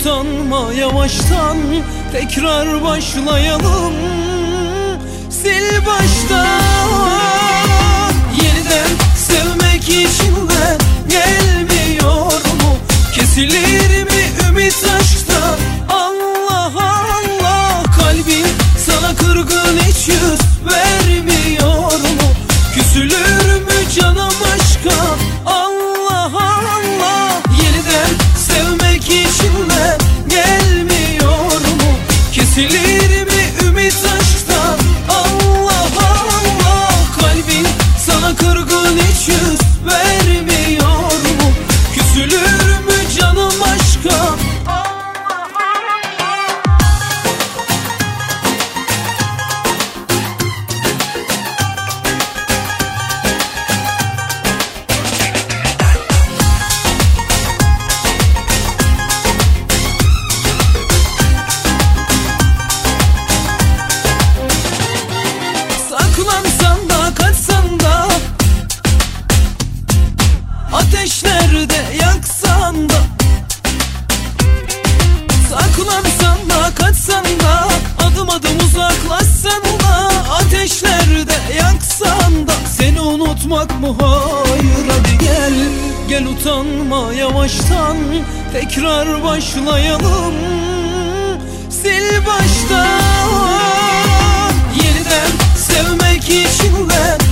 utanma, yavaştan tekrar başlayalım. Sil baştan. Yeniden sevmek içinden gelmiyor mu? Kesilir mi ümit aşktan? Allah Allah, kalbin sana kırgın, hiç yüz vermiyor mu? Küsülür mü canım aşka? Allah Allah, yeniden sevmek içinden gelmiyor mu? Kesilir mi ümit aşktan? Allah Allah, kalbin sana kırgın, hiç yüz vermiyor mu? Küsülür mü canım aşka? Saklansan da kaçsan da, ateşlerde yaksan da. Saklansan da kaçsan da, adım adım uzaklaşsan da, ateşlerde yaksan da. Seni unutmak mı? Hayır, hadi gel. Gel utanma, yavaştan tekrar başlayalım. Sil baştan. Yeniden sevmek içinden